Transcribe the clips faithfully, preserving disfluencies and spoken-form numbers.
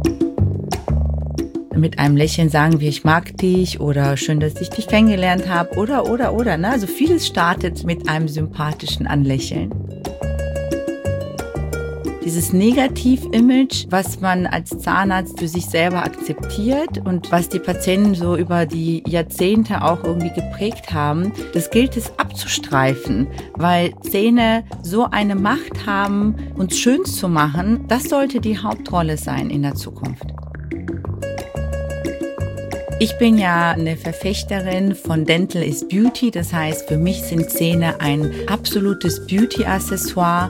Mit einem Lächeln sagen wir, ich mag dich oder schön, dass ich dich kennengelernt habe oder, oder, oder. Ne? Also vieles startet mit einem sympathischen Anlächeln. Dieses Negativ-Image, was man als Zahnarzt für sich selber akzeptiert und was die Patienten so über die Jahrzehnte auch irgendwie geprägt haben, das gilt es abzustreifen, weil Zähne so eine Macht haben, uns schön zu machen. Das sollte die Hauptrolle sein in der Zukunft. Ich bin ja eine Verfechterin von Dental is Beauty. Das heißt, für mich sind Zähne ein absolutes Beauty-Accessoire.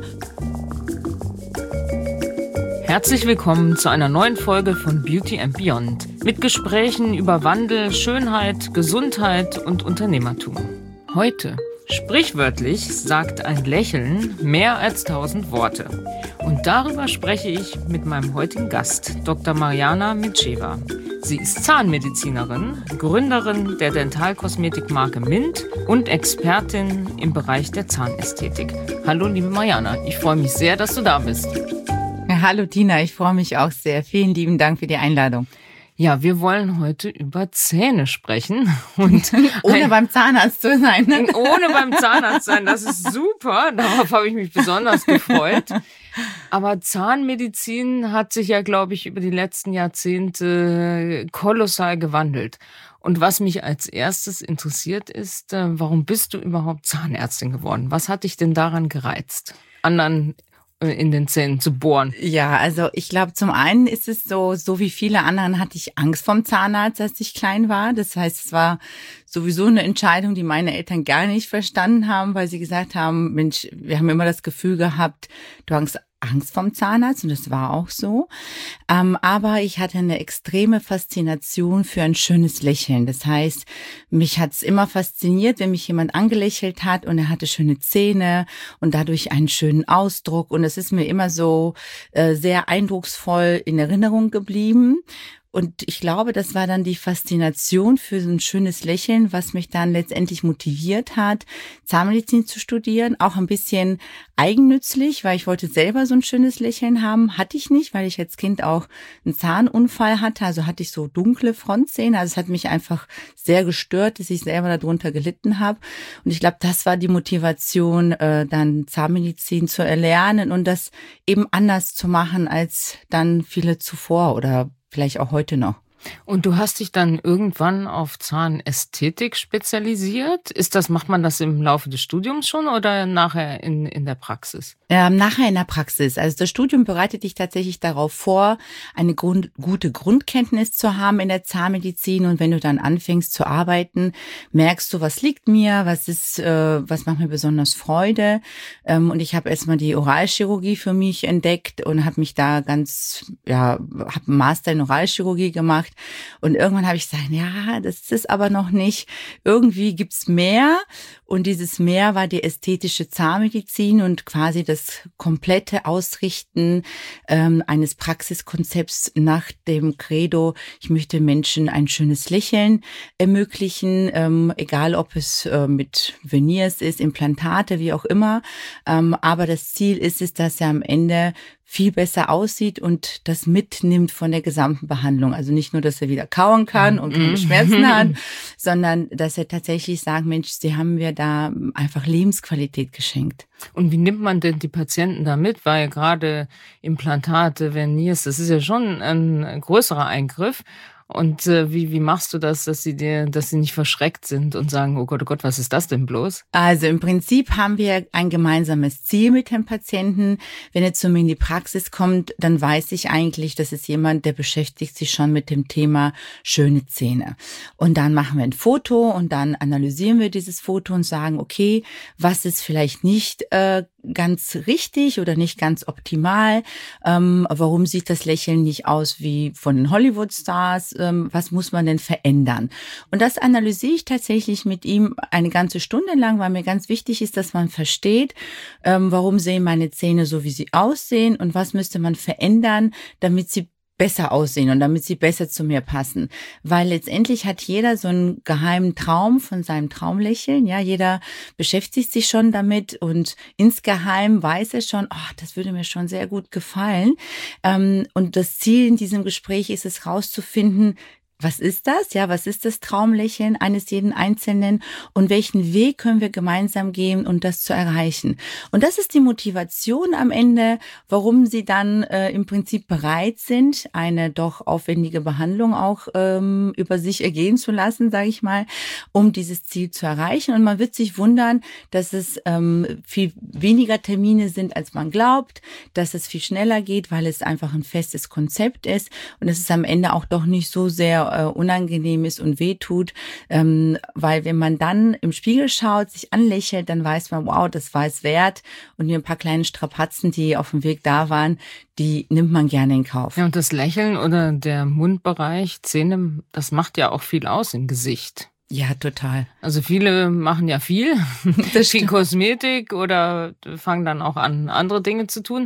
Herzlich willkommen zu einer neuen Folge von Beauty and Beyond mit Gesprächen über Wandel, Schönheit, Gesundheit und Unternehmertum. Heute, sprichwörtlich, sagt ein Lächeln mehr als tausend Worte. Und darüber spreche ich mit meinem heutigen Gast, Doktor Mariana Mitscheva. Sie ist Zahnmedizinerin, Gründerin der Dentalkosmetikmarke Mint und Expertin im Bereich der Zahnästhetik. Hallo liebe Mariana, ich freue mich sehr, dass du da bist. Hallo Tina, ich freue mich auch sehr. Vielen lieben Dank für die Einladung. Ja, wir wollen heute über Zähne sprechen. Und ohne ein, beim Zahnarzt zu sein. Ne? Ohne beim Zahnarzt sein, das ist super. Darauf habe ich mich besonders gefreut. Aber Zahnmedizin hat sich ja, glaube ich, über die letzten Jahrzehnte kolossal gewandelt. Und was mich als erstes interessiert ist, warum bist du überhaupt Zahnärztin geworden? Was hat dich denn daran gereizt, anderen in den Zähnen zu bohren? Ja, also ich glaube, zum einen ist es so, so wie viele anderen hatte ich Angst vorm Zahnarzt, als ich klein war. Das heißt, es war sowieso eine Entscheidung, die meine Eltern gar nicht verstanden haben, weil sie gesagt haben, Mensch, wir haben immer das Gefühl gehabt, du hast Angst vorm Zahnarzt, und das war auch so. Ähm, aber ich hatte eine extreme Faszination für ein schönes Lächeln. Das heißt, mich hat's immer fasziniert, wenn mich jemand angelächelt hat und er hatte schöne Zähne und dadurch einen schönen Ausdruck. Und es ist mir immer so äh, sehr eindrucksvoll in Erinnerung geblieben. Und ich glaube, das war dann die Faszination für so ein schönes Lächeln, was mich dann letztendlich motiviert hat, Zahnmedizin zu studieren. Auch ein bisschen eigennützig, weil ich wollte selber so ein schönes Lächeln haben. Hatte ich nicht, weil ich als Kind auch einen Zahnunfall hatte. Also hatte ich so dunkle Frontzähne. Also es hat mich einfach sehr gestört, dass ich selber darunter gelitten habe. Und ich glaube, das war die Motivation, dann Zahnmedizin zu erlernen und das eben anders zu machen als dann viele zuvor oder vielleicht auch heute noch. Und du hast dich dann irgendwann auf Zahnästhetik spezialisiert? Ist das, macht man das im Laufe des Studiums schon oder nachher in, in der Praxis? Ähm, nachher in der Praxis. Also das Studium bereitet dich tatsächlich darauf vor, eine Grund, gute Grundkenntnis zu haben in der Zahnmedizin. Und wenn du dann anfängst zu arbeiten, merkst du, was liegt mir, was ist, äh, was macht mir besonders Freude. Ähm, und ich habe erstmal die Oralchirurgie für mich entdeckt und habe mich da ganz, ja, habe einen Master in Oralchirurgie gemacht. Und irgendwann habe ich gesagt, ja, das ist es aber noch nicht. Irgendwie gibt's mehr. Und dieses Mehr war die ästhetische Zahnmedizin und quasi das komplette Ausrichten ähm, eines Praxiskonzepts nach dem Credo, ich möchte Menschen ein schönes Lächeln ermöglichen, ähm, egal ob es äh, mit Veneers ist, Implantate, wie auch immer. Ähm, aber das Ziel ist es, dass er am Ende viel besser aussieht und das mitnimmt von der gesamten Behandlung. Also nicht nur, dass er wieder kauen kann und keine Schmerzen hat, sondern dass er tatsächlich sagt, Mensch, Sie haben mir da einfach Lebensqualität geschenkt. Und wie nimmt man denn die Patienten da mit? Weil gerade Implantate, Veneers, das ist ja schon ein größerer Eingriff. Und äh, wie wie machst du das, dass sie dir, dass sie nicht verschreckt sind und sagen, oh Gott, oh Gott, was ist das denn bloß? Also im Prinzip haben wir ein gemeinsames Ziel mit dem Patienten. Wenn er zu mir in die Praxis kommt, dann weiß ich eigentlich, das ist jemand, der beschäftigt sich schon mit dem Thema schöne Zähne. Und dann machen wir ein Foto und dann analysieren wir dieses Foto und sagen, okay, was ist vielleicht nicht äh, ganz richtig oder nicht ganz optimal? Ähm, warum sieht das Lächeln nicht aus wie von den Hollywood-Stars? Ähm, was muss man denn verändern? Und das analysiere ich tatsächlich mit ihm eine ganze Stunde lang, weil mir ganz wichtig ist, dass man versteht, ähm, warum sehen meine Zähne so, wie sie aussehen und was müsste man verändern, damit sie besser aussehen und damit sie besser zu mir passen. Weil letztendlich hat jeder so einen geheimen Traum von seinem Traumlächeln. Ja, jeder beschäftigt sich schon damit und insgeheim weiß er schon, oh, das würde mir schon sehr gut gefallen. Und das Ziel in diesem Gespräch ist es, rauszufinden, was ist das? Ja, was ist das Traumlächeln eines jeden Einzelnen und welchen Weg können wir gemeinsam gehen, um das zu erreichen? Und das ist die Motivation am Ende, warum sie dann äh, im Prinzip bereit sind, eine doch aufwendige Behandlung auch ähm, über sich ergehen zu lassen, sage ich mal, um dieses Ziel zu erreichen. Und man wird sich wundern, dass es ähm, viel weniger Termine sind, als man glaubt, dass es viel schneller geht, weil es einfach ein festes Konzept ist und es ist am Ende auch doch nicht so sehr unangenehm ist und wehtut, ähm, weil wenn man dann im Spiegel schaut, sich anlächelt, dann weiß man, wow, das war es wert und hier ein paar kleine Strapazen, die auf dem Weg da waren, die nimmt man gerne in Kauf. Ja, und das Lächeln oder der Mundbereich, Zähne, das macht ja auch viel aus im Gesicht. Ja, total. Also viele machen ja viel, das viel Kosmetik oder fangen dann auch an, andere Dinge zu tun.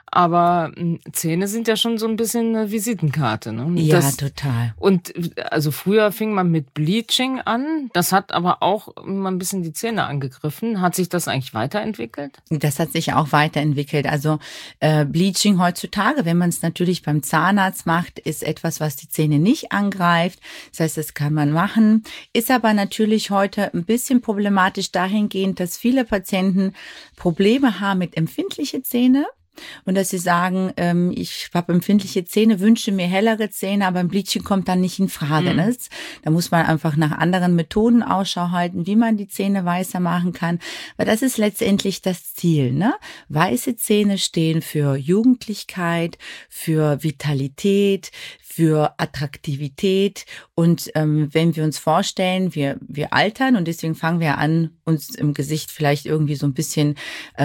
Aber Zähne sind ja schon so ein bisschen eine Visitenkarte, ne? Ja, das, total. Und also früher fing man mit Bleaching an. Das hat aber auch immer ein bisschen die Zähne angegriffen. Hat sich das eigentlich weiterentwickelt? Das hat sich auch weiterentwickelt. Also äh, Bleaching heutzutage, wenn man es natürlich beim Zahnarzt macht, ist etwas, was die Zähne nicht angreift. Das heißt, das kann man machen. Ist aber natürlich heute ein bisschen problematisch dahingehend, dass viele Patienten Probleme haben mit empfindlichen Zähnen. Und dass sie sagen, ähm, ich habe empfindliche Zähne, wünsche mir hellere Zähne, aber ein Bleaching kommt dann nicht in Frage. Mhm. Ne? Da muss man einfach nach anderen Methoden Ausschau halten, wie man die Zähne weißer machen kann. Weil das ist letztendlich das Ziel. Ne? Weiße Zähne stehen für Jugendlichkeit, für Vitalität, für Attraktivität. Und ähm, wenn wir uns vorstellen, wir wir altern und deswegen fangen wir an, uns im Gesicht vielleicht irgendwie so ein bisschen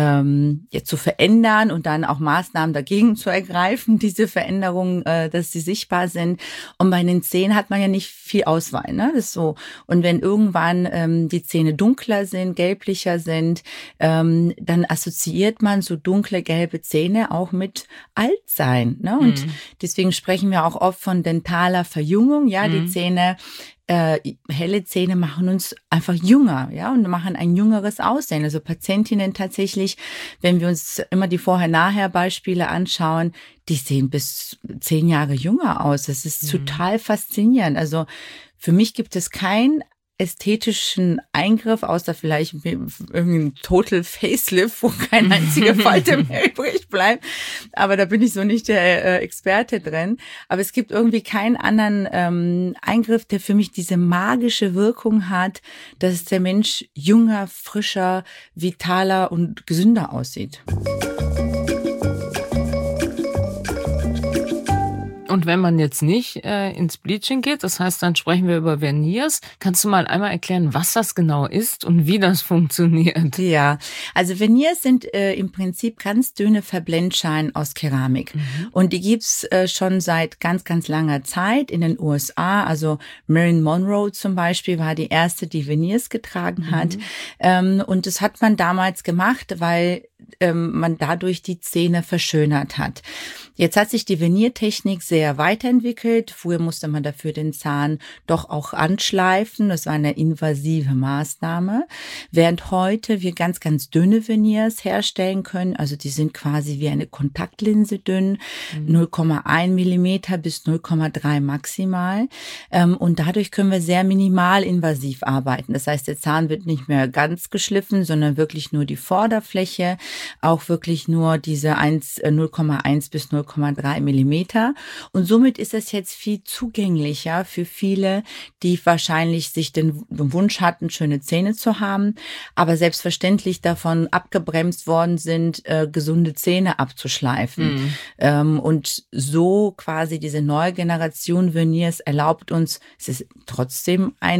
ähm, ja, zu verändern und dann auch Maßnahmen dagegen zu ergreifen, diese Veränderungen, äh, dass sie sichtbar sind. Und bei den Zähnen hat man ja nicht viel Auswahl, ne? Das ist so. Und wenn irgendwann ähm, die Zähne dunkler sind, gelblicher sind, ähm, dann assoziiert man so dunkle, gelbe Zähne auch mit Altsein, ne? Und mhm. deswegen sprechen wir auch oft von dentaler Verjüngung, ja, mhm. die Zähne, äh, helle Zähne machen uns einfach jünger, ja, und machen ein jüngeres Aussehen. Also Patientinnen tatsächlich, wenn wir uns immer die Vorher-Nachher-Beispiele anschauen, die sehen bis zehn Jahre jünger aus. Das ist mhm. total faszinierend. Also für mich gibt es kein ästhetischen Eingriff, außer vielleicht irgendein Total Facelift, wo kein einziger Falte mehr übrig bleibt. Aber da bin ich so nicht der äh, Experte drin. Aber es gibt irgendwie keinen anderen ähm, Eingriff, der für mich diese magische Wirkung hat, dass der Mensch jünger, frischer, vitaler und gesünder aussieht. Und wenn man jetzt nicht äh, ins Bleaching geht, das heißt, dann sprechen wir über Veneers. Kannst du mal einmal erklären, was das genau ist und wie das funktioniert? Ja, also Veneers sind äh, im Prinzip ganz dünne Verblendschalen aus Keramik. Mhm. Und die gibt's äh, schon seit ganz, ganz langer Zeit in den U S A. Also Marilyn Monroe zum Beispiel war die erste, die Veneers getragen hat. Mhm. Ähm, und das hat man damals gemacht, weil ähm, man dadurch die Zähne verschönert hat. Jetzt hat sich die Veniertechnik sehr weiterentwickelt. Früher musste man dafür den Zahn doch auch anschleifen. Das war eine invasive Maßnahme. Während heute wir ganz, ganz dünne Veneers herstellen können. Also die sind quasi wie eine Kontaktlinse dünn. Mhm. null Komma eins Millimeter bis null Komma drei maximal. Und dadurch können wir sehr minimalinvasiv arbeiten. Das heißt, der Zahn wird nicht mehr ganz geschliffen, sondern wirklich nur die Vorderfläche. Auch wirklich nur diese null Komma eins bis null Komma drei Millimeter. Und somit ist es jetzt viel zugänglicher für viele, die wahrscheinlich sich den Wunsch hatten, schöne Zähne zu haben, aber selbstverständlich davon abgebremst worden sind, äh, gesunde Zähne abzuschleifen. Mhm. Ähm, und so quasi diese neue Generation Veneers erlaubt uns, es ist trotzdem ein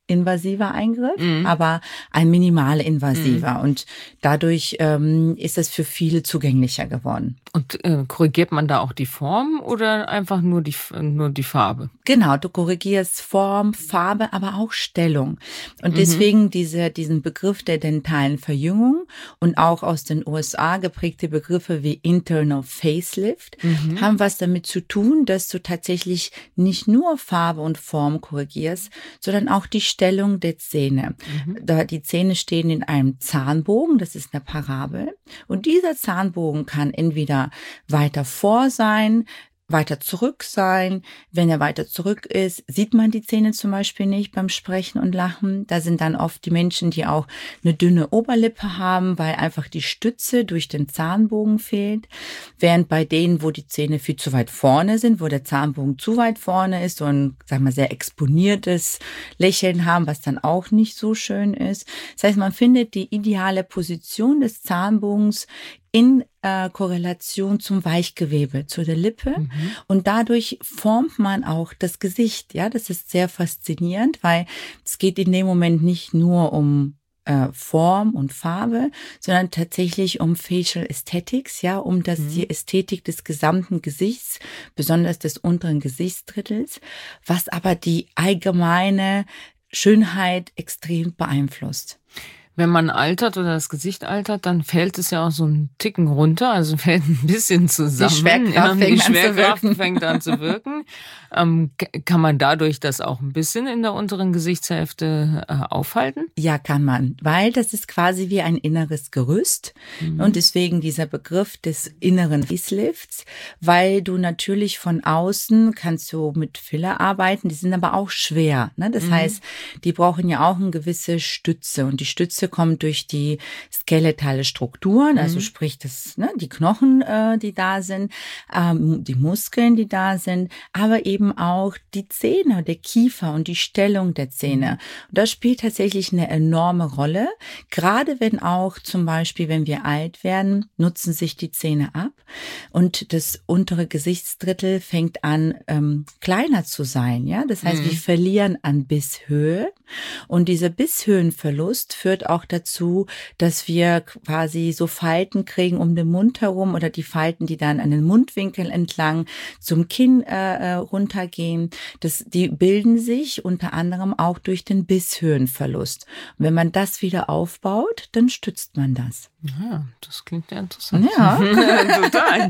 invasiver Eingriff, Mhm. aber ein minimal invasiver. Mhm. Und dadurch ähm, ist es für viele zugänglicher geworden. Und äh, korrigiert man da auch die Form oder einfach nur die, nur die Farbe? Genau, du korrigierst Form, Farbe, aber auch Stellung. Und Mhm. deswegen diese, diesen Begriff der dentalen Verjüngung und auch aus den U S A geprägte Begriffe wie Internal Facelift Mhm. haben was damit zu tun, dass du tatsächlich nicht nur Farbe und Form korrigierst, sondern auch die Stellung der Zähne. Mhm. Da die Zähne stehen in einem Zahnbogen, das ist eine Parabel. Und dieser Zahnbogen kann entweder weiter vor sein, weiter zurück sein. Wenn er weiter zurück ist, sieht man die Zähne zum Beispiel nicht beim Sprechen und Lachen. Da sind dann oft die Menschen, die auch eine dünne Oberlippe haben, weil einfach die Stütze durch den Zahnbogen fehlt. Während bei denen, wo die Zähne viel zu weit vorne sind, wo der Zahnbogen zu weit vorne ist, so ein, sagen wir, sehr exponiertes Lächeln haben, was dann auch nicht so schön ist. Das heißt, man findet die ideale Position des Zahnbogens in äh, Korrelation zum Weichgewebe, zu der Lippe. Mhm. Und dadurch formt man auch das Gesicht. Ja, das ist sehr faszinierend, weil es geht in dem Moment nicht nur um äh, Form und Farbe, sondern tatsächlich um Facial Aesthetics, ja, um das, Mhm. die Ästhetik des gesamten Gesichts, besonders des unteren Gesichtsdrittels, was aber die allgemeine Schönheit extrem beeinflusst. Wenn man altert oder das Gesicht altert, dann fällt es ja auch so einen Ticken runter, also fällt ein bisschen zusammen. Die Schwerkraft Ja, fängt die an zu Schwerkraft wirken. fängt an zu wirken. Ähm, k- kann man dadurch das auch ein bisschen in der unteren Gesichtshälfte äh, aufhalten? Ja, kann man, weil das ist quasi wie ein inneres Gerüst Mhm. und deswegen dieser Begriff des inneren Facelifts, weil du natürlich von außen kannst du mit Filler arbeiten, die sind aber auch schwer, ne? Das Mhm. heißt, die brauchen ja auch eine gewisse Stütze und die Stütze kommt durch die skeletale Strukturen, also Mhm. sprich das, ne, die Knochen, äh, die da sind, ähm, die Muskeln, die da sind, aber eben auch die Zähne, der Kiefer und die Stellung der Zähne. Und das spielt tatsächlich eine enorme Rolle. Gerade wenn auch zum Beispiel, wenn wir alt werden, nutzen sich die Zähne ab und das untere Gesichtsdrittel fängt an, ähm, kleiner zu sein. Ja, das heißt, Mhm. wir verlieren an Bisshöhe und dieser Bisshöhenverlust führt auch dazu, dass wir quasi so Falten kriegen um den Mund herum oder die Falten, die dann an den Mundwinkel entlang zum Kinn äh, runtergehen. Das, die bilden sich unter anderem auch durch den Bisshöhenverlust. Und wenn man das wieder aufbaut, dann stützt man das. Ja, das klingt ja interessant. Ja. Total.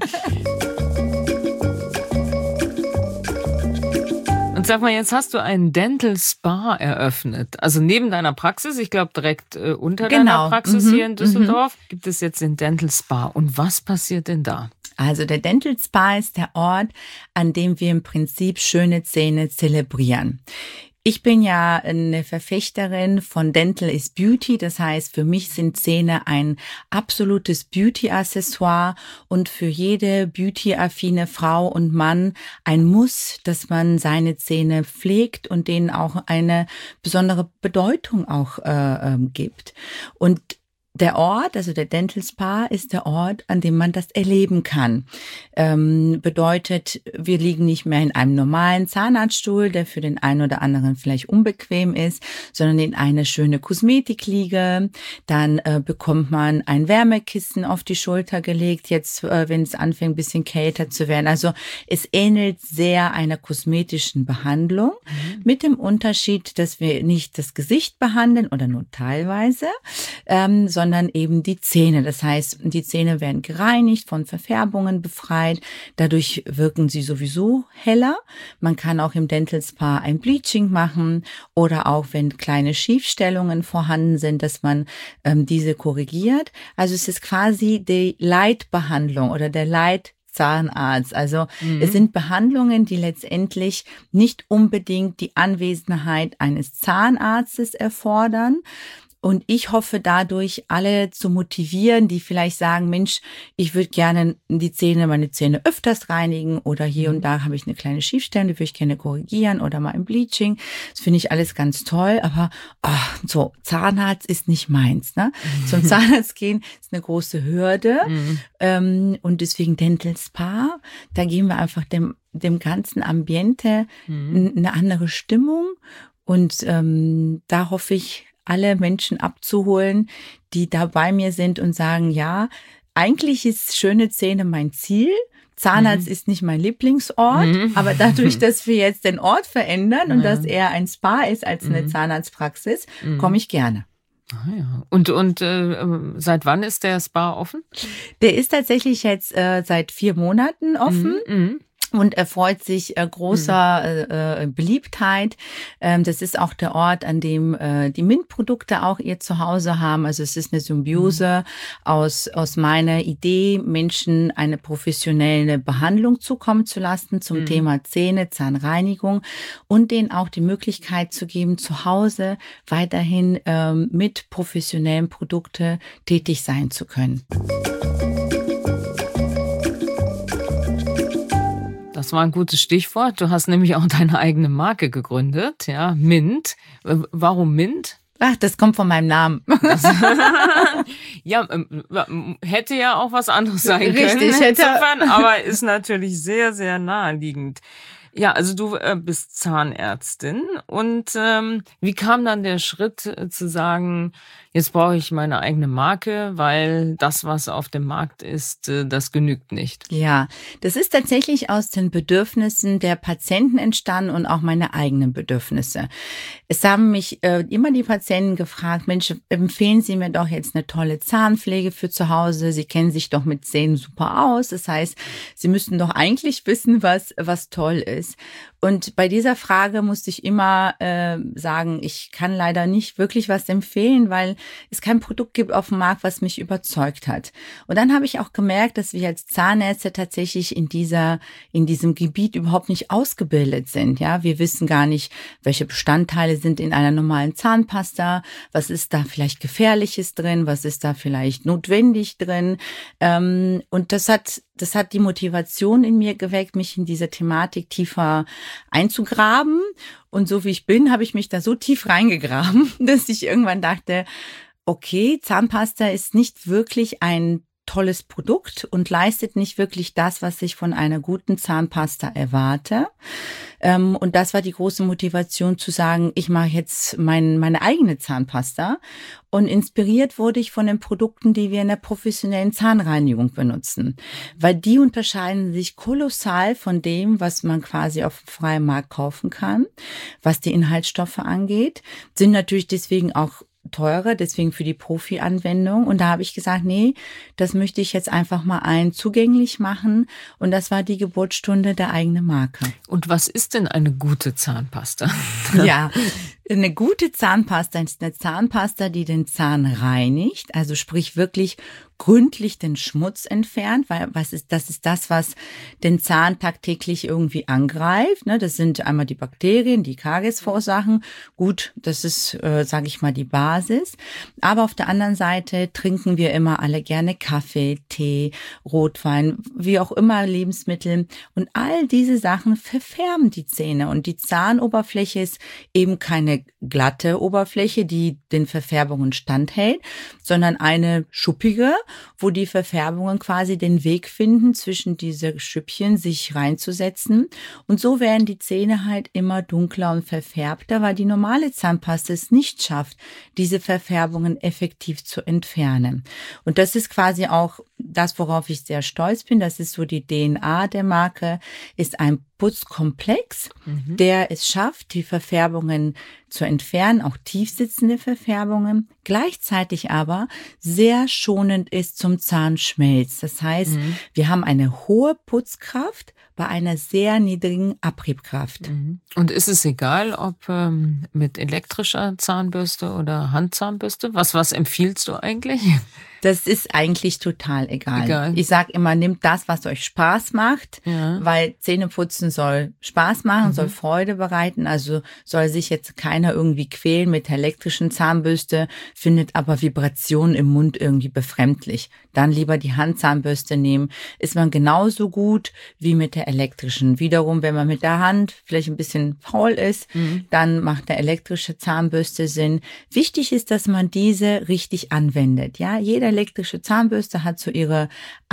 Und sag mal, jetzt hast du einen Dental Spa eröffnet. Also neben deiner Praxis, ich glaube direkt äh, unter Genau. deiner Praxis Mhm, hier in Düsseldorf, gibt es jetzt den Dental Spa. Und was passiert denn da? Also der Dental Spa ist der Ort, an dem wir im Prinzip schöne Zähne zelebrieren. Ich bin ja eine Verfechterin von Dental is Beauty. Das heißt, für mich sind Zähne ein absolutes Beauty-Accessoire und für jede beauty-affine Frau und Mann ein Muss, dass man seine Zähne pflegt und denen auch eine besondere Bedeutung auch äh, ähm, gibt. Und der Ort, also der Dental Spa, ist der Ort, an dem man das erleben kann. Ähm, bedeutet, wir liegen nicht mehr in einem normalen Zahnarztstuhl, der für den einen oder anderen vielleicht unbequem ist, sondern in eine schöne Kosmetikliege. Dann äh, bekommt man ein Wärmekissen auf die Schulter gelegt, jetzt, äh, wenn es anfängt, ein bisschen kälter zu werden. Also es ähnelt sehr einer kosmetischen Behandlung, mhm. mit dem Unterschied, dass wir nicht das Gesicht behandeln oder nur teilweise, ähm, sondern sondern eben die Zähne. Das heißt, die Zähne werden gereinigt, von Verfärbungen befreit. Dadurch wirken sie sowieso heller. Man kann auch im Dental Spa ein Bleaching machen oder auch, wenn kleine Schiefstellungen vorhanden sind, dass man ähm, diese korrigiert. Also es ist quasi die Leitbehandlung oder der Leit Zahnarzt. Also mhm. es sind Behandlungen, die letztendlich nicht unbedingt die Anwesenheit eines Zahnarztes erfordern. Und ich hoffe dadurch, alle zu motivieren, die vielleicht sagen, Mensch, ich würde gerne die Zähne, meine Zähne öfters reinigen oder hier und da habe ich eine kleine Schiefstelle, die würde ich gerne korrigieren oder mal ein Bleaching. Das finde ich alles ganz toll, aber oh, so Zahnarzt ist nicht meins. Ne? Mhm. Zum Zahnarzt gehen ist eine große Hürde mhm. ähm, und deswegen Dental Spa, da geben wir einfach dem, dem ganzen Ambiente mhm. eine andere Stimmung. Und ähm, da hoffe ich, alle Menschen abzuholen, die da bei mir sind und sagen, ja, eigentlich ist schöne Zähne mein Ziel. Zahnarzt mhm. ist nicht mein Lieblingsort, mhm. aber dadurch, dass wir jetzt den Ort verändern und ja. dass er ein Spa ist als eine mhm. Zahnarztpraxis, mhm. komme ich gerne. Ah ja. Und, und äh, seit wann ist der Spa offen? Der ist tatsächlich jetzt äh, seit vier Monaten offen. Mhm. Und erfreut sich äh, großer äh, Beliebtheit. Ähm, das ist auch der Ort, an dem äh, die Mint-Produkte auch ihr Zuhause haben. Also es ist eine Symbiose mhm. aus aus meiner Idee, Menschen eine professionelle Behandlung zukommen zu lassen zum mhm. Thema Zähne, Zahnreinigung und denen auch die Möglichkeit zu geben, zu Hause weiterhin ähm, mit professionellen Produkten tätig sein zu können. Das war ein gutes Stichwort. Du hast nämlich auch deine eigene Marke gegründet, ja, Mint. Warum Mint? Ach, das kommt von meinem Namen. Ja, hätte ja auch was anderes sein Richtig, können. Richtig, hätte. Aber ist natürlich sehr, sehr naheliegend. Ja, also du äh, bist Zahnärztin und ähm, wie kam dann der Schritt äh, zu sagen, jetzt brauche ich meine eigene Marke, weil das, was auf dem Markt ist, äh, das genügt nicht? Ja, das ist tatsächlich aus den Bedürfnissen der Patienten entstanden und auch meine eigenen Bedürfnisse. Es haben mich äh, immer die Patienten gefragt, Mensch, empfehlen Sie mir doch jetzt eine tolle Zahnpflege für zu Hause. Sie kennen sich doch mit Zähnen super aus. Das heißt, Sie müssten doch eigentlich wissen, was was toll ist. Und bei dieser Frage musste ich immer äh, sagen, ich kann leider nicht wirklich was empfehlen, weil es kein Produkt gibt auf dem Markt, was mich überzeugt hat. Und dann habe ich auch gemerkt, dass wir als Zahnärzte tatsächlich in dieser in diesem Gebiet überhaupt nicht ausgebildet sind. Ja, wir wissen gar nicht, welche Bestandteile sind in einer normalen Zahnpasta, was ist da vielleicht Gefährliches drin, was ist da vielleicht notwendig drin. Ähm, und das hat Das hat die Motivation in mir geweckt, mich in diese Thematik tiefer einzugraben. Und so wie ich bin, habe ich mich da so tief reingegraben, dass ich irgendwann dachte, okay, Zahnpasta ist nicht wirklich ein tolles Produkt und leistet nicht wirklich das, was ich von einer guten Zahnpasta erwarte. Und das war die große Motivation zu sagen, ich mache jetzt mein, meine eigene Zahnpasta. Und inspiriert wurde ich von den Produkten, die wir in der professionellen Zahnreinigung benutzen. Weil die unterscheiden sich kolossal von dem, was man quasi auf dem freien Markt kaufen kann, was die Inhaltsstoffe angeht, sind natürlich deswegen auch teurer, deswegen für die Profi-Anwendung. Und da habe ich gesagt, nee, das möchte ich jetzt einfach mal allen zugänglich machen. Und das war die Geburtsstunde der eigenen Marke. Und was ist denn eine gute Zahnpasta? Ja, eine gute Zahnpasta ist eine Zahnpasta, die den Zahn reinigt, also sprich wirklich gründlich den Schmutz entfernt, weil was ist, das ist das, was den Zahn tagtäglich irgendwie angreift. Ne? Das sind einmal die Bakterien, die Karies verursachen. Gut, das ist, äh, sage ich mal, die Basis. Aber auf der anderen Seite trinken wir immer alle gerne Kaffee, Tee, Rotwein, wie auch immer Lebensmittel. Und all diese Sachen verfärben die Zähne. Und die Zahnoberfläche ist eben keine glatte Oberfläche, die den Verfärbungen standhält, sondern eine schuppige, wo die Verfärbungen quasi den Weg finden, zwischen diese Schüppchen sich reinzusetzen. Und so werden die Zähne halt immer dunkler und verfärbter, weil die normale Zahnpasta es nicht schafft, diese Verfärbungen effektiv zu entfernen. Und das ist quasi auch das, worauf ich sehr stolz bin. Das ist so die D N A der Marke, ist ein Putzkomplex, mhm. der es schafft, die Verfärbungen zu entfernen, auch tiefsitzende Verfärbungen, gleichzeitig aber sehr schonend ist zum Zahnschmelz. Das heißt, mhm. wir haben eine hohe Putzkraft bei einer sehr niedrigen Abriebkraft. Mhm. Und ist es egal, ob ähm, mit elektrischer Zahnbürste oder Handzahnbürste? Was, was empfiehlst du eigentlich? Das ist eigentlich total egal. egal. Ich sage immer, nehmt das, was euch Spaß macht, ja. weil Zähneputzen soll Spaß machen, mhm. soll Freude bereiten. Also soll sich jetzt keiner irgendwie quälen mit der elektrischen Zahnbürste, findet aber Vibrationen im Mund irgendwie befremdlich. Dann lieber die Handzahnbürste nehmen. Ist man genauso gut wie mit der eine elektrischen. Wiederum, wenn man mit der Hand vielleicht ein bisschen faul ist, mhm. dann macht eine elektrische Zahnbürste Sinn. Wichtig ist, dass man diese richtig anwendet. Ja, jede elektrische Zahnbürste hat so ihre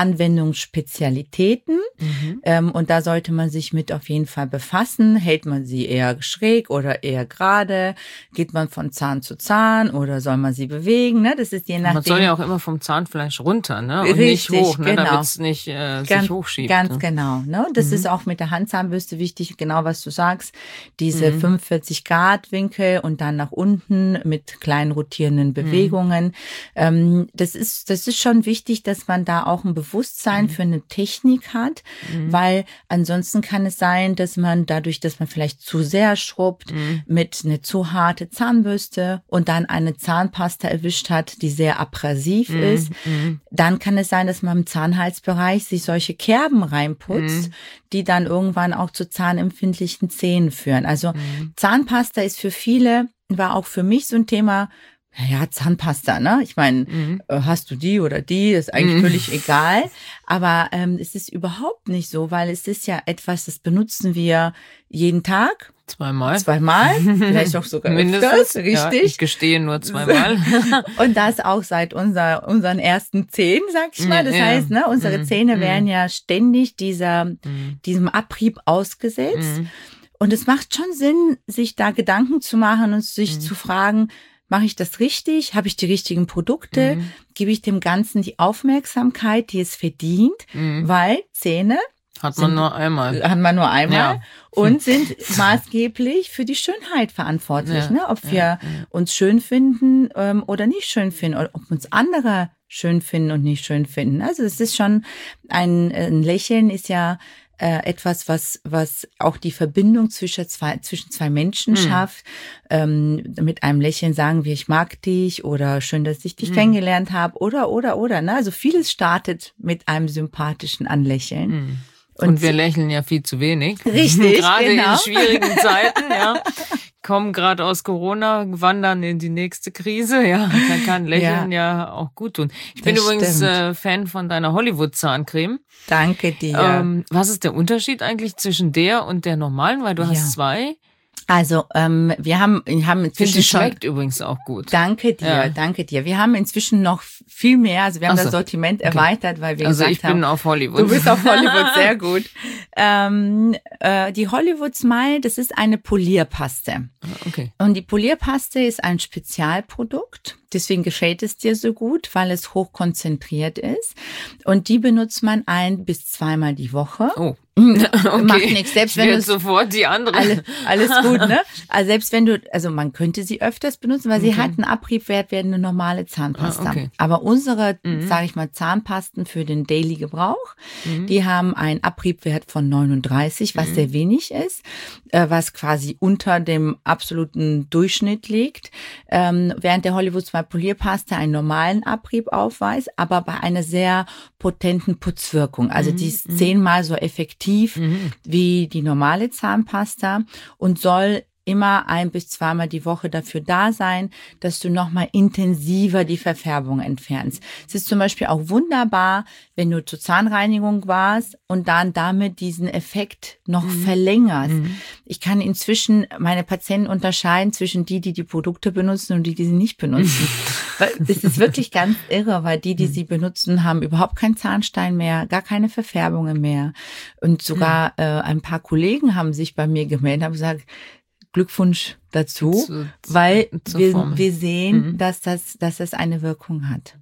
Anwendungsspezialitäten mhm. ähm, und da sollte man sich mit auf jeden Fall befassen. Hält man sie eher schräg oder eher gerade? Geht man von Zahn zu Zahn oder soll man sie bewegen? Ne? Das ist je nachdem. Man soll ja auch immer vom Zahnfleisch runter, ne? Und richtig, nicht hoch, ne? Genau. Damit es nicht äh, sich ganz, hochschiebt. Ganz ne? genau. Ne? Das mhm. ist auch mit der Handzahnbürste wichtig, genau was du sagst. Diese mhm. fünfundvierzig Grad Winkel und dann nach unten mit kleinen rotierenden Bewegungen. Mhm. Ähm, das ist, das ist schon wichtig, dass man da auch ein Bewusstsein mhm. für eine Technik hat, mhm. weil ansonsten kann es sein, dass man dadurch, dass man vielleicht zu sehr schrubbt, mhm. mit eine zu harte Zahnbürste und dann eine Zahnpasta erwischt hat, die sehr abrasiv mhm. ist, mhm. dann kann es sein, dass man im Zahnhalsbereich sich solche Kerben reinputzt, mhm. die dann irgendwann auch zu zahnempfindlichen Zähnen führen. Also mhm. Zahnpasta ist für viele, war auch für mich so ein Thema. Ja, Zahnpasta, ne? Ich meine, mhm. hast du die oder die, ist eigentlich mhm. völlig egal. Aber ähm, es ist überhaupt nicht so, weil es ist ja etwas, das benutzen wir jeden Tag. Zweimal. Zweimal, vielleicht auch sogar mindestens. Öfters, richtig. Ja, ich gestehe nur zweimal. Und das auch seit unser, unseren ersten Zähnen, sag ich mal. Das ja. heißt, ne, unsere mhm. Zähne werden ja ständig dieser, mhm. diesem Abrieb ausgesetzt. Mhm. Und es macht schon Sinn, sich da Gedanken zu machen und sich mhm. zu fragen, mache ich das richtig? Habe ich die richtigen Produkte? Mhm. Gebe ich dem Ganzen die Aufmerksamkeit, die es verdient? Mhm. Weil Zähne hat man sind, nur einmal. Hat man nur einmal ja. und sind maßgeblich für die Schönheit verantwortlich. Ja. Ne? Ob wir ja. uns schön finden ähm, oder nicht schön finden oder ob uns andere schön finden und nicht schön finden. Also es ist schon ein, ein Lächeln ist ja Äh, etwas, was was auch die Verbindung zwischen zwei zwischen zwei Menschen mhm. schafft. Ähm, mit einem Lächeln sagen wir, ich mag dich oder schön, dass ich dich mhm. kennengelernt habe oder oder oder. Ne? Also vieles startet mit einem sympathischen Anlächeln. Mhm. Und, Und wir lächeln ja viel zu wenig. Richtig, gerade genau. in schwierigen Zeiten, ja. Kommen gerade aus Corona, wandern in die nächste Krise, ja. Da kann Lächeln ja, ja auch gut tun. Ich bin das übrigens äh, Fan von deiner Hollywood-Zahncreme. Danke dir. Ähm, was ist der Unterschied eigentlich zwischen der und der normalen? Weil du ja. hast zwei. Also ähm, wir haben, wir haben inzwischen schon. Die schmeckt schon, übrigens auch gut. Danke dir, ja. danke dir. Wir haben inzwischen noch viel mehr. Also wir haben so. das Sortiment okay. erweitert, weil wir also gesagt haben. Also ich bin auf Hollywood. Du bist auf Hollywood, sehr gut. Ähm, äh, die Hollywood Smile, das ist eine Polierpaste. Okay. Und die Polierpaste ist ein Spezialprodukt. Deswegen gefällt es dir so gut, weil es hochkonzentriert ist. Und die benutzt man ein bis zweimal die Woche. Oh. Okay. Macht nichts. Selbst wenn du sofort die andere. Alles, alles gut, ne? Also selbst wenn du, also man könnte sie öfters benutzen, weil sie okay. hat einen Abriebwert wie eine normale Zahnpasta. Ah, okay. Aber unsere, mhm. sage ich mal, Zahnpasten für den Daily Gebrauch, mhm. die haben einen Abriebwert von neununddreißig, was mhm. sehr wenig ist, äh, was quasi unter dem absoluten Durchschnitt liegt. Ähm, während der Hollywood Smile Polierpaste einen normalen Abrieb aufweist, aber bei einer sehr potenten Putzwirkung. Also mhm. die ist zehnmal so effektiv mhm. wie die normale Zahnpasta und soll immer ein bis zweimal die Woche dafür da sein, dass du nochmal intensiver die Verfärbung entfernst. Es ist zum Beispiel auch wunderbar, wenn du zur Zahnreinigung warst und dann damit diesen Effekt noch mhm. verlängerst. Mhm. Ich kann inzwischen meine Patienten unterscheiden zwischen die, die die Produkte benutzen und die, die sie nicht benutzen. Es ist wirklich ganz irre, weil die, die sie benutzen, haben überhaupt keinen Zahnstein mehr, gar keine Verfärbungen mehr. Und sogar mhm. äh, ein paar Kollegen haben sich bei mir gemeldet und gesagt, Glückwunsch dazu, zu, weil zu wir, wir sehen, mhm. dass das, dass das eine Wirkung hat.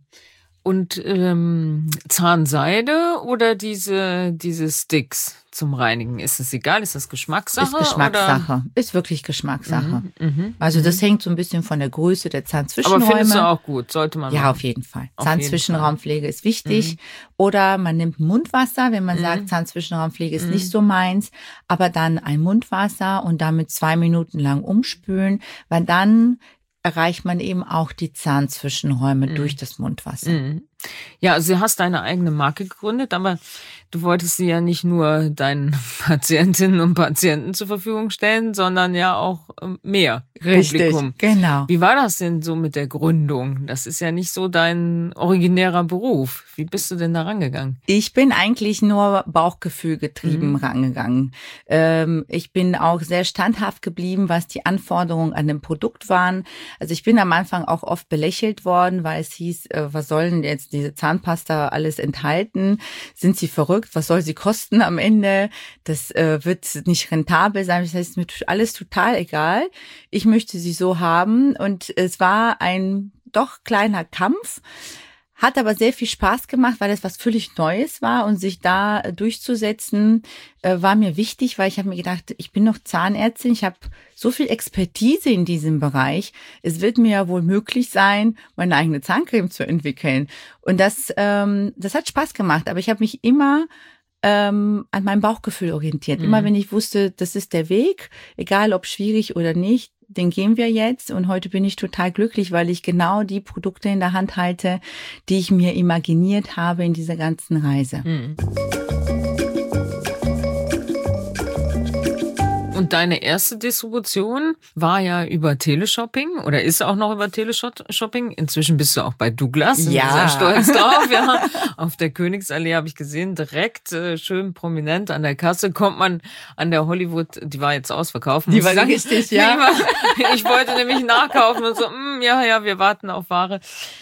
Und ähm, Zahnseide oder diese diese Sticks zum Reinigen? Ist es egal? Ist das Geschmackssache? Ist Geschmackssache. Oder? Ist wirklich Geschmackssache. Mhm, mh, also das mhm. hängt so ein bisschen von der Größe der Zahnzwischenräume. Aber findest du auch gut? Sollte man Ja, machen. auf jeden Fall. Auf Zahnzwischenraumpflege ist wichtig. Mhm. Oder man nimmt Mundwasser, wenn man mhm. sagt, Zahnzwischenraumpflege ist mhm. nicht so meins. Aber dann ein Mundwasser und damit zwei Minuten lang umspülen, weil dann erreicht man eben auch die Zahnzwischenräume mhm. durch das Mundwasser. Mhm. Ja, also du hast deine eigene Marke gegründet, aber du wolltest sie ja nicht nur deinen Patientinnen und Patienten zur Verfügung stellen, sondern ja auch mehr Richtig, Publikum. Genau. Wie war das denn so mit der Gründung? Das ist ja nicht so dein originärer Beruf. Wie bist du denn da rangegangen? Ich bin eigentlich nur Bauchgefühl getrieben mhm. rangegangen. Ähm, ich bin auch sehr standhaft geblieben, was die Anforderungen an dem Produkt waren. Also ich bin am Anfang auch oft belächelt worden, weil es hieß, äh, was sollen jetzt diese Zahnpasta alles enthalten? Sind sie verrückt? Was soll sie kosten am Ende? Das äh, wird nicht rentabel sein. Das heißt, es ist mir alles total egal. Ich möchte sie so haben. Und es war ein doch kleiner Kampf. Hat aber sehr viel Spaß gemacht, weil es was völlig Neues war und sich da durchzusetzen, äh, war mir wichtig, weil ich habe mir gedacht, ich bin noch Zahnärztin, ich habe so viel Expertise in diesem Bereich, es wird mir ja wohl möglich sein, meine eigene Zahncreme zu entwickeln. Und das, ähm, das hat Spaß gemacht, aber ich habe mich immer ähm, an meinem Bauchgefühl orientiert. Mhm. Immer wenn ich wusste, das ist der Weg, egal ob schwierig oder nicht, den gehen wir jetzt. Und heute bin ich total glücklich, weil ich genau die Produkte in der Hand halte, die ich mir imaginiert habe in dieser ganzen Reise. Mhm. Und deine erste Distribution war ja über Teleshopping oder ist auch noch über Teleshopping. Inzwischen bist du auch bei Douglas. Ja. Sehr stolz drauf. Ja. Auf der Königsallee habe ich gesehen, direkt äh, schön prominent an der Kasse kommt man an der Hollywood, die war jetzt ausverkauft. Die war richtig, ja. War, ich wollte nämlich nachkaufen und so, mh, ja, ja, wir warten auf Ware.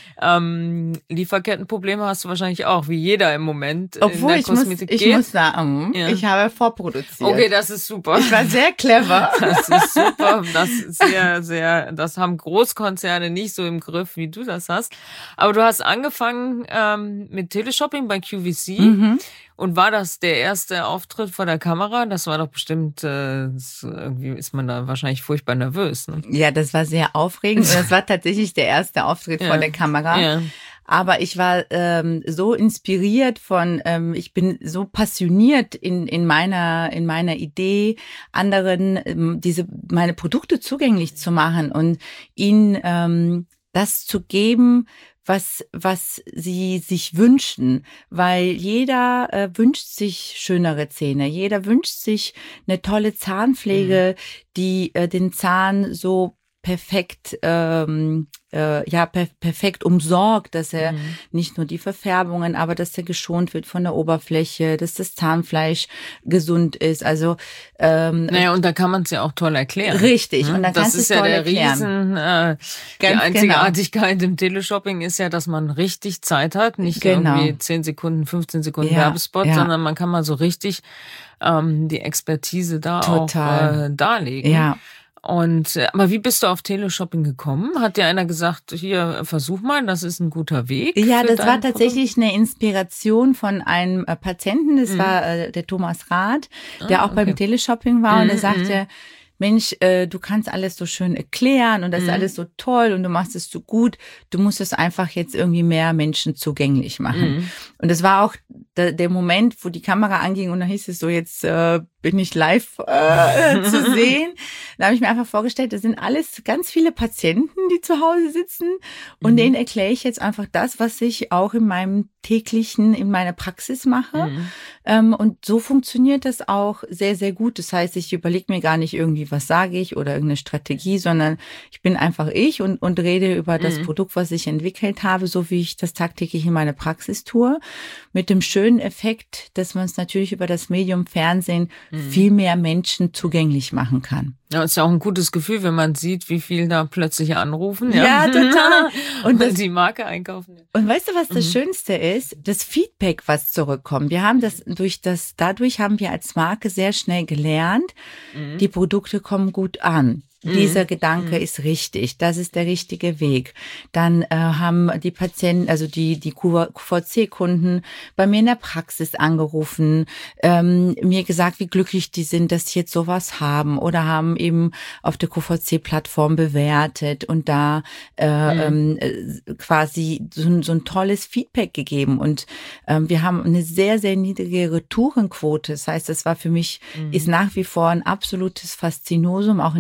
Ähm, Lieferkettenprobleme hast du wahrscheinlich auch, wie jeder im Moment Obwohl, in der ich Kosmetik muss, geht. Ich muss sagen, ja. ich habe vorproduziert. Okay, das ist super. Ich war sehr clever. Das ist super. Das ist sehr, sehr, das haben Großkonzerne nicht so im Griff, wie du das hast. Aber du hast angefangen ähm, mit Teleshopping bei Q V C. Mhm. Und war das der erste Auftritt vor der Kamera? Das war doch bestimmt, äh, irgendwie ist man da wahrscheinlich furchtbar nervös. Ne? Ja, das war sehr aufregend und das war tatsächlich der erste Auftritt ja. vor der Kamera. Ja. Aber ich war ähm, so inspiriert von, ähm, ich bin so passioniert in in meiner in meiner Idee, anderen ähm, diese meine Produkte zugänglich zu machen und ihnen ähm, das zu geben, was was sie sich wünschen, weil jeder äh, wünscht sich schönere Zähne, jeder wünscht sich eine tolle Zahnpflege, mhm. die äh, den Zahn so perfekt ähm, äh, ja per perfekt umsorgt, dass er mhm. nicht nur die Verfärbungen, aber dass er geschont wird von der Oberfläche, dass das Zahnfleisch gesund ist. Also ähm, naja, und da kann man es ja auch toll erklären. Richtig. Hm? Und dann kannst das ist ja toll der erklären. Riesen, äh, die Einzigartigkeit genau. im Teleshopping ist ja, dass man richtig Zeit hat, nicht genau. irgendwie zehn Sekunden, fünfzehn Sekunden ja, Werbespot, ja. sondern man kann mal so richtig ähm, die Expertise da Total. auch äh, darlegen. Ja. Und aber wie bist du auf Teleshopping gekommen? Hat dir einer gesagt, hier versuch mal, das ist ein guter Weg? Ja, das war tatsächlich Produkt? Eine Inspiration von einem äh, Patienten. Das mhm. war äh, der Thomas Rath, der ah, auch okay. beim Teleshopping war mhm, und er sagte, Mensch, äh, du kannst alles so schön erklären und das mhm. ist alles so toll und du machst es so gut. Du musst es einfach jetzt irgendwie mehr Menschen zugänglich machen. Mhm. Und das war auch der, der Moment, wo die Kamera anging und dann hieß es so, jetzt äh, bin ich live äh, zu sehen. Da habe ich mir einfach vorgestellt, das sind alles ganz viele Patienten, die zu Hause sitzen und mhm. denen erkläre ich jetzt einfach das, was ich auch in meinem täglichen, in meiner Praxis mache. Mhm. Ähm, und so funktioniert das auch sehr, sehr gut. Das heißt, ich überlege mir gar nicht irgendwie, was sage ich oder irgendeine Strategie, sondern ich bin einfach ich und, und rede über das mhm. Produkt, was ich entwickelt habe, so wie ich das tagtäglich in meiner Praxis tue. Mit dem schönen Effekt, dass man es natürlich über das Medium Fernsehen mhm. viel mehr Menschen zugänglich machen kann. Ja, ist ja auch ein gutes Gefühl, wenn man sieht, wie viel da plötzlich anrufen. Ja, ja total. Und das, die Marke einkaufen. Und weißt du, was das mhm. Schönste ist? Das Feedback, was zurückkommt. Wir haben das durch das, dadurch haben wir als Marke sehr schnell gelernt, mhm. die Produkte kommen gut an. Dieser mhm. Gedanke mhm. ist richtig. Das ist der richtige Weg. Dann äh, haben die Patienten, also die die Q V C-Kunden bei mir in der Praxis angerufen, ähm, mir gesagt, wie glücklich die sind, dass sie jetzt sowas haben oder haben eben auf der Q V C-Plattform bewertet und da äh, mhm. ähm, quasi so, so ein tolles Feedback gegeben. Und ähm, wir haben eine sehr, sehr niedrige Retourenquote. Das heißt, das war für mich, mhm. ist nach wie vor ein absolutes Faszinosum, auch in unserem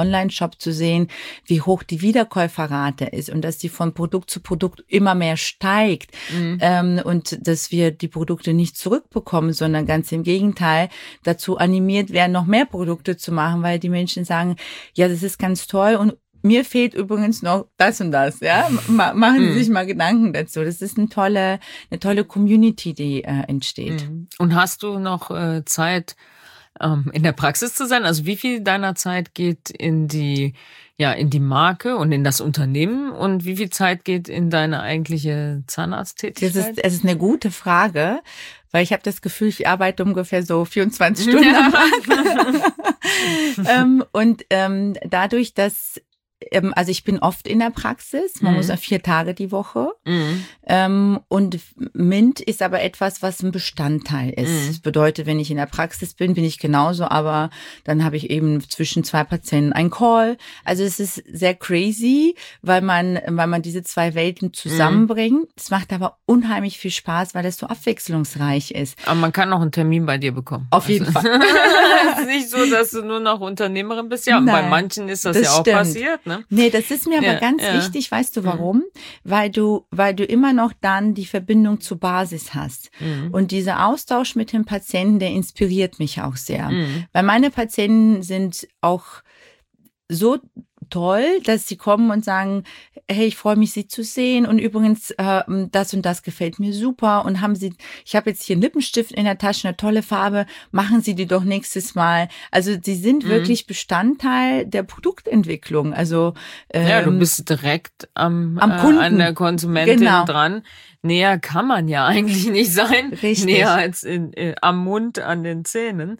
Online-Shop zu sehen, wie hoch die Wiederkäuferrate ist und dass die von Produkt zu Produkt immer mehr steigt mhm. ähm, und dass wir die Produkte nicht zurückbekommen, sondern ganz im Gegenteil dazu animiert werden, noch mehr Produkte zu machen, weil die Menschen sagen, ja, das ist ganz toll und mir fehlt übrigens noch das und das, ja. Ma- machen Sie sich mal Gedanken dazu. Das ist eine tolle, eine tolle Community, die äh, entsteht. Und hast du noch äh, Zeit, ähm, in der Praxis zu sein? Also wie viel deiner Zeit geht in die, ja, in die Marke und in das Unternehmen und wie viel Zeit geht in deine eigentliche Zahnarzttätigkeit? Das ist, das ist eine gute Frage, weil ich habe das Gefühl, ich arbeite ungefähr so vierundzwanzig Stunden am Tag. ähm, und ähm, dadurch, dass also ich bin oft in der Praxis, man mhm. muss ja vier Tage die Woche. Mhm. Ähm, und Mint ist aber etwas, was ein Bestandteil ist. Mhm. Das bedeutet, wenn ich in der Praxis bin, bin ich genauso, aber dann habe ich eben zwischen zwei Patienten einen Call. Also es ist sehr crazy, weil man, weil man diese zwei Welten zusammenbringt. Es mhm. macht aber unheimlich viel Spaß, weil es so abwechslungsreich ist. Aber man kann noch einen Termin bei dir bekommen. Auf jeden also. Fall. Es ist nicht so, dass du nur noch Unternehmerin bist. Ja, Nein, bei manchen ist das, das ja auch stimmt. passiert, ne? Nee, das ist mir aber ja, ganz ja. wichtig, weißt du warum? Mhm. Weil du, weil du immer noch dann die Verbindung zur Basis hast. Mhm. Und dieser Austausch mit dem Patienten, der inspiriert mich auch sehr. Mhm. Weil meine Patienten sind auch so toll, dass sie kommen und sagen, hey, ich freue mich, Sie zu sehen und übrigens, äh, das und das gefällt mir super und haben Sie, ich habe jetzt hier einen Lippenstift in der Tasche, eine tolle Farbe, machen Sie die doch nächstes Mal. Also sie sind mhm. wirklich Bestandteil der Produktentwicklung. Also ähm, ja, du bist direkt am, am Kunden. Äh, an der Konsumentin genau. dran. Näher kann man ja eigentlich nicht sein. Richtig. Näher als in, äh, am Mund, an den Zähnen.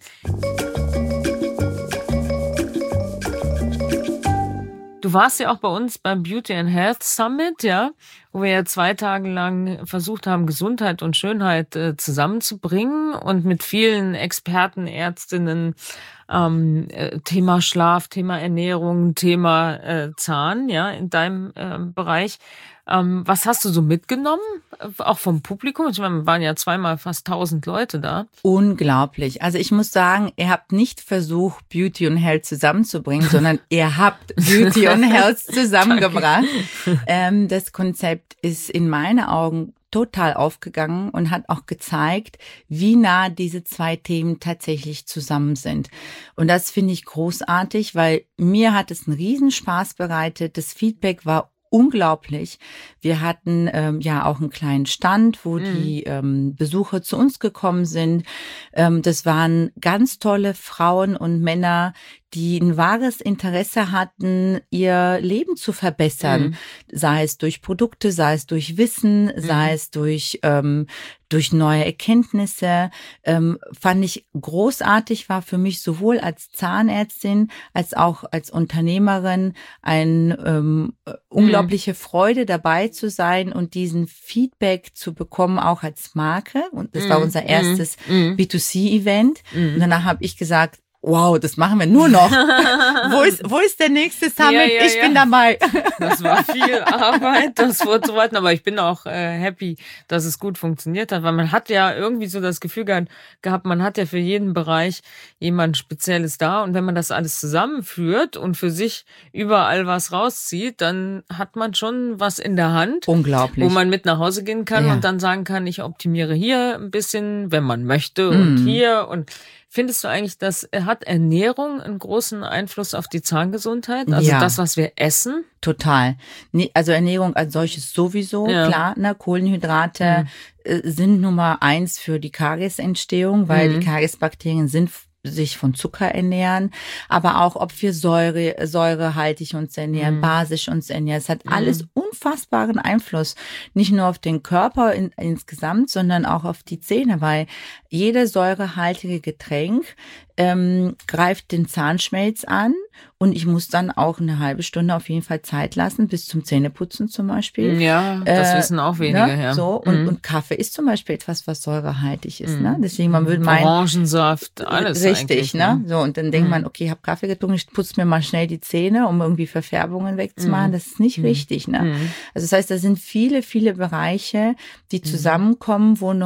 Du warst ja auch bei uns beim Beauty and Health Summit, ja, wo wir ja zwei Tage lang versucht haben, Gesundheit und Schönheit äh, zusammenzubringen und mit vielen Experten, Ärztinnen, ähm, äh, Thema Schlaf, Thema Ernährung, Thema äh, Zahn, ja, in deinem äh, Bereich. Ähm, was hast du so mitgenommen, auch vom Publikum? Ich meine, wir waren ja zweimal fast tausend Leute da. Unglaublich. Also ich muss sagen, ihr habt nicht versucht, Beauty und Health zusammenzubringen, sondern ihr habt Beauty und Health zusammengebracht. ähm, das Konzept ist in meinen Augen total aufgegangen und hat auch gezeigt, wie nah diese zwei Themen tatsächlich zusammen sind. Und das finde ich großartig, weil mir hat es einen Riesenspaß bereitet. Das Feedback war unglaublich. Wir hatten ähm, ja auch einen kleinen Stand, wo mm. die ähm, Besucher zu uns gekommen sind. Ähm, das waren ganz tolle Frauen und Männer, die ein wahres Interesse hatten, ihr Leben zu verbessern. Mm. Sei es durch Produkte, sei es durch Wissen, mm. sei es durch ähm, durch neue Erkenntnisse. Ähm, fand ich großartig, war für mich sowohl als Zahnärztin als auch als Unternehmerin ein ähm, unglaubliche mm. Freude, dabei zu sein und diesen Feedback zu bekommen, auch als Marke. Und das mm. war unser erstes mm. B zwei C-Event. Mm. Und danach habe ich gesagt, wow, das machen wir nur noch. wo ist, wo ist der nächste Summit? Ja, ja, ich ja. bin dabei. Das war viel Arbeit, das vorzubereiten, aber ich bin auch äh, happy, dass es gut funktioniert hat, weil man hat ja irgendwie so das Gefühl gehabt, man hat ja für jeden Bereich jemand Spezielles da und wenn man das alles zusammenführt und für sich überall was rauszieht, dann hat man schon was in der Hand. Unglaublich. Wo man mit nach Hause gehen kann ja. und dann sagen kann, ich optimiere hier ein bisschen, wenn man möchte und mm. hier und findest du eigentlich, dass hat Ernährung einen großen Einfluss auf die Zahngesundheit? Also ja. das, was wir essen? Total. Nee, also Ernährung als solches sowieso, ja. klar, ne, Kohlenhydrate mhm. äh, sind Nummer eins für die Kariesentstehung, weil mhm. die Kariesbakterien sind sich von Zucker ernähren, aber auch, ob wir Säure, säurehaltig uns ernähren, mm. basisch uns ernähren. Es hat mm. alles unfassbaren Einfluss, nicht nur auf den Körper in, insgesamt, sondern auch auf die Zähne, weil jedes säurehaltige Getränk ähm, greift den Zahnschmelz an und ich muss dann auch eine halbe Stunde auf jeden Fall Zeit lassen, bis zum Zähneputzen zum Beispiel. Ja, das äh, wissen auch wenige, ne? ja. So, und, mm. und Kaffee ist zum Beispiel etwas, was säurehaltig ist. Mm. Ne? Deswegen, man würde meinen... Orangensaft, alles Richtig, ne? ne? So, und dann denkt mm. man, okay, ich habe Kaffee getrunken, ich putze mir mal schnell die Zähne, um irgendwie Verfärbungen wegzumachen. Mm. Das ist nicht mm. richtig, ne? Mm. Also das heißt, da sind viele, viele Bereiche, die zusammenkommen, wo noch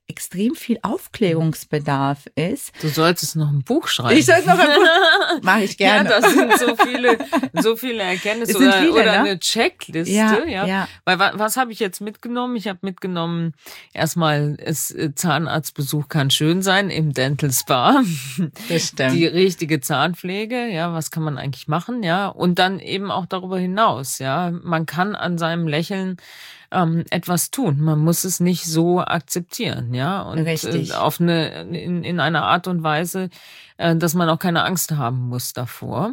extrem viel Aufklärungsbedarf ist. Du solltest noch ein Buch schreiben. Ich soll noch ein Buch. Mache ich gerne. Ja, das sind so viele, so viele Erkenntnisse Es sind oder, viele, oder ne? eine Checkliste. Ja, Ja, ja. Weil was, was habe ich jetzt mitgenommen? Ich habe mitgenommen, erstmal, es, Zahnarztbesuch kann schön sein im Dental Spa. Das stimmt. Die richtige Zahnpflege, ja, was kann man eigentlich machen, ja? Und dann eben auch darüber hinaus, ja. Man kann an seinem Lächeln ähm, etwas tun. Man muss es nicht so akzeptieren, ja. Und Richtig. Äh, auf eine, in, in einer Art und Weise, äh, dass man auch keine Angst haben muss davor.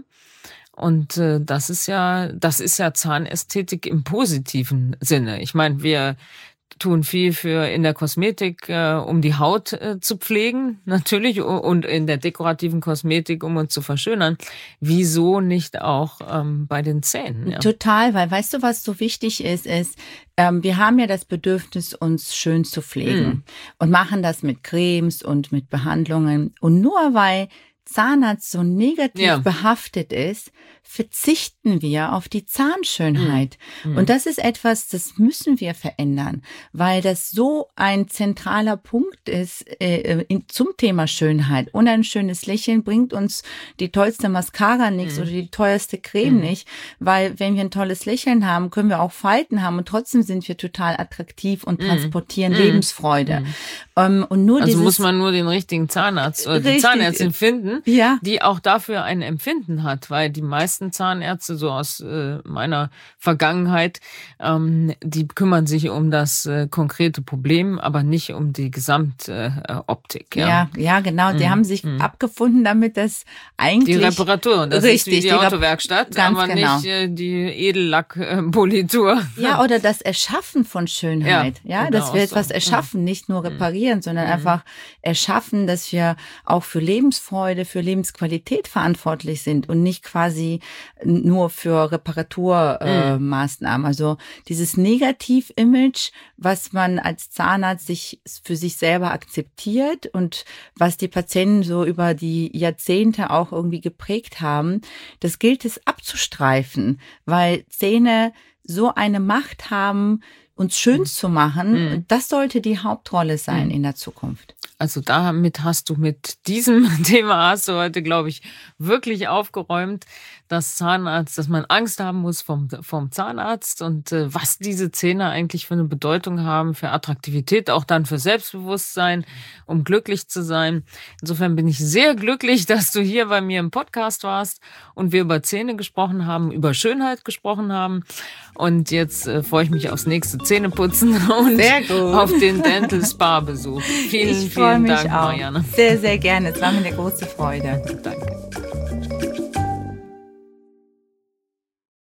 Und äh, das ist ja, das ist ja Zahnästhetik im positiven Sinne. Ich meine, wir tun viel für in der Kosmetik, äh, um die Haut äh, zu pflegen, natürlich, und in der dekorativen Kosmetik, um uns zu verschönern. Wieso nicht auch ähm, bei den Zähnen? Ja? Total, weil weißt du, was so wichtig ist, ist, ähm, wir haben ja das Bedürfnis, uns schön zu pflegen Mm. und machen das mit Cremes und mit Behandlungen. Und nur weil Zahnarzt so negativ Ja. behaftet ist, verzichten wir auf die Zahnschönheit. Mhm. Und das ist etwas, das müssen wir verändern, weil das so ein zentraler Punkt ist äh, in, zum Thema Schönheit. Und ein schönes Lächeln bringt uns die tollste Mascara nichts Mhm. oder die teuerste Creme Mhm. nicht, weil wenn wir ein tolles Lächeln haben, können wir auch Falten haben und trotzdem sind wir total attraktiv und Mhm. transportieren Mhm. Lebensfreude. Mhm. Ähm, und nur Also dieses, muss man nur den richtigen Zahnarzt oder die Richtig. Zahnärztin finden, ja, die auch dafür ein Empfinden hat, weil die meisten Zahnärzte, so aus äh, meiner Vergangenheit, ähm, die kümmern sich um das äh, konkrete Problem, aber nicht um die Gesamtoptik. Äh, ja. ja, ja, genau. Die Mhm. haben sich Mhm. abgefunden damit, dass Die eigentlich Reparatur, und das Richtig, ist wie die, die Rep- Autowerkstatt, ganz aber genau. nicht äh, die Edellackpolitur. ja, oder das Erschaffen von Schönheit. Ja, Ja, dass genau wir so. etwas erschaffen, nicht nur reparieren, sondern Mhm. einfach erschaffen, dass wir auch für Lebensfreude, für Lebensqualität verantwortlich sind und nicht quasi nur für Reparaturmaßnahmen. Äh, Mhm. Maßnahmen. Also dieses Negativ-Image, was man als Zahnarzt sich für sich selber akzeptiert und was die Patienten so über die Jahrzehnte auch irgendwie geprägt haben, das gilt es abzustreifen, weil Zähne so eine Macht haben, uns schön zu machen. Mhm. Das sollte die Hauptrolle sein Mhm. in der Zukunft. Also damit hast du mit diesem Thema hast du heute, glaube ich, wirklich aufgeräumt, dass Zahnarzt, dass man Angst haben muss vom, vom Zahnarzt und äh, was diese Zähne eigentlich für eine Bedeutung haben, für Attraktivität, auch dann für Selbstbewusstsein, um glücklich zu sein. Insofern bin ich sehr glücklich, dass du hier bei mir im Podcast warst und wir über Zähne gesprochen haben, über Schönheit gesprochen haben. Und jetzt äh, freue ich mich aufs nächste Zähneputzen und Sehr gut. auf den Dental Spa Besuch. Vielen, Ich freue vielen mich Dank, auch. Marianne. Sehr, sehr gerne. Es war mir eine große Freude. Danke.